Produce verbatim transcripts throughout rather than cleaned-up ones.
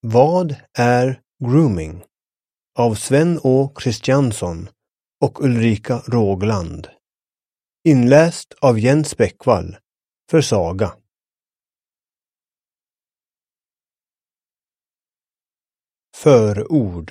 Vad är grooming? Av Sven Å Christiansson och Ulrika Rågland. Inläst av Jens Bäckvall för Saga. Förord.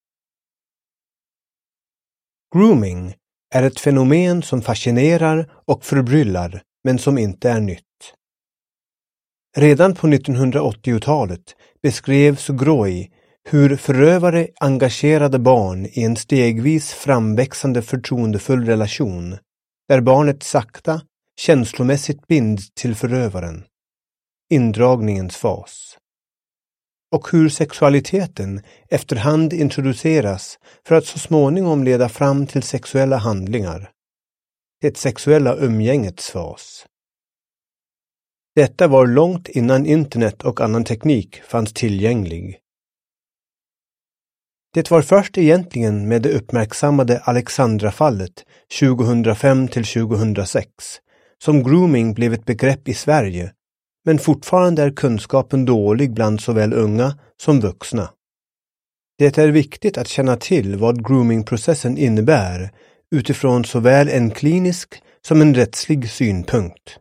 Grooming är ett fenomen som fascinerar och förbryllar, men som inte är nytt. Redan på nittonhundraåttiotalet beskrev Sugroi hur förövare engagerade barn i en stegvis framväxande förtroendefull relation, där barnet sakta, känslomässigt binds till förövaren. Indragningens fas. Och hur sexualiteten efterhand introduceras för att så småningom leda fram till sexuella handlingar. Det sexuella umgängets fas. Detta var långt innan internet och annan teknik fanns tillgänglig. Det var först egentligen med det uppmärksammade Alexandra-fallet tjugohundrafem till tjugohundrasex som grooming blev ett begrepp i Sverige, men fortfarande är kunskapen dålig bland såväl unga som vuxna. Det är viktigt att känna till vad groomingprocessen innebär utifrån såväl en klinisk som en rättslig synpunkt.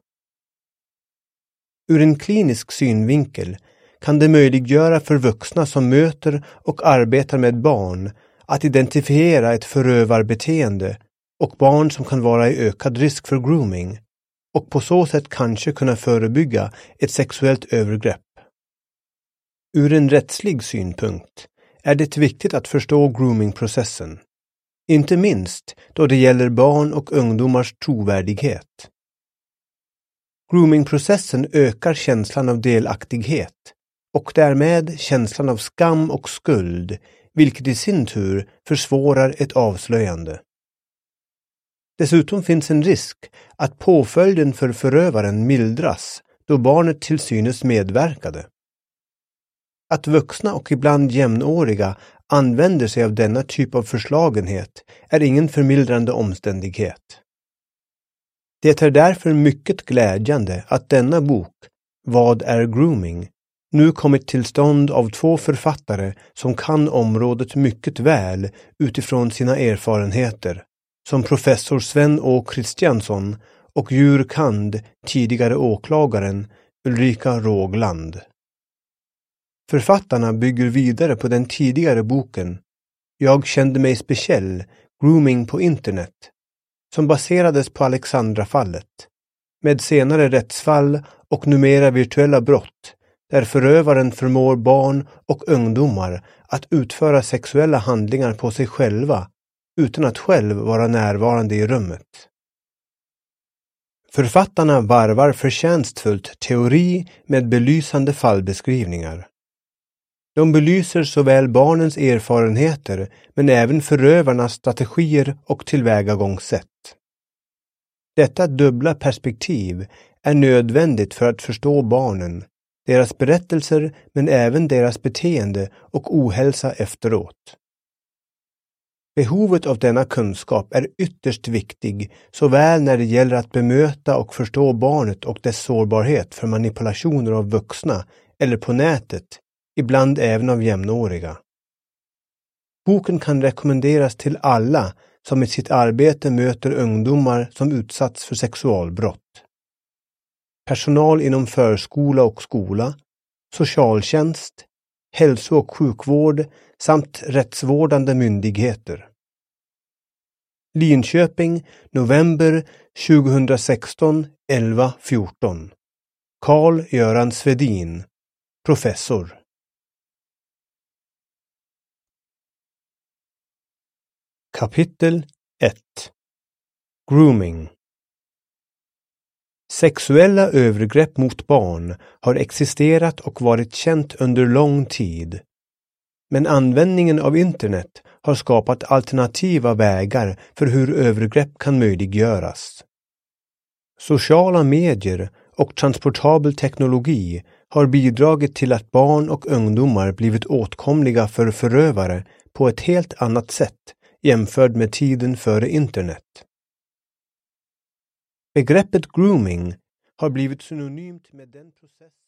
Ur en klinisk synvinkel kan det möjliggöra för vuxna som möter och arbetar med barn att identifiera ett förövarbeteende och barn som kan vara i ökad risk för grooming och på så sätt kanske kunna förebygga ett sexuellt övergrepp. Ur en rättslig synpunkt är det viktigt att förstå groomingprocessen, inte minst då det gäller barn och ungdomars trovärdighet. Groomingprocessen ökar känslan av delaktighet och därmed känslan av skam och skuld, vilket i sin tur försvårar ett avslöjande. Dessutom finns en risk att påföljden för förövaren mildras då barnet till synes medverkade. Att vuxna och ibland jämnåriga använder sig av denna typ av förslagenhet är ingen förmildrande omständighet. Det är därför mycket glädjande att denna bok, Vad är grooming?, nu kommit till stånd av två författare som kan området mycket väl utifrån sina erfarenheter, som professor Sven Å Christiansson och jur. kand. Tidigare åklagaren Ulrika Rågland. Författarna bygger vidare på den tidigare boken Jag kände mig speciell, grooming på internet, som baserades på Alexandra-fallet, med senare rättsfall och numera virtuella brott, där förövaren förmår barn och ungdomar att utföra sexuella handlingar på sig själva utan att själv vara närvarande i rummet. Författarna varvar förtjänstfullt teori med belysande fallbeskrivningar. De belyser såväl barnens erfarenheter men även förövarnas strategier och tillvägagångssätt. Detta dubbla perspektiv är nödvändigt för att förstå barnen, deras berättelser men även deras beteende och ohälsa efteråt. Behovet av denna kunskap är ytterst viktig såväl när det gäller att bemöta och förstå barnet och dess sårbarhet för manipulationer av vuxna eller på nätet, ibland även av jämnåriga. Boken kan rekommenderas till alla som i sitt arbete möter ungdomar som utsatts för sexualbrott. Personal inom förskola och skola, socialtjänst, hälso- och sjukvård samt rättsvårdande myndigheter. Linköping, november tjugohundrasexton elva fjorton. Carl-Göran Svedin, professor. Kapitel ett. Grooming. Sexuella övergrepp mot barn har existerat och varit känt under lång tid. Men användningen av internet har skapat alternativa vägar för hur övergrepp kan möjliggöras. Sociala medier och transportabel teknologi har bidragit till att barn och ungdomar blivit åtkomliga för förövare på ett helt annat sätt jämfört med tiden före internet. Begreppet grooming har blivit synonymt med den process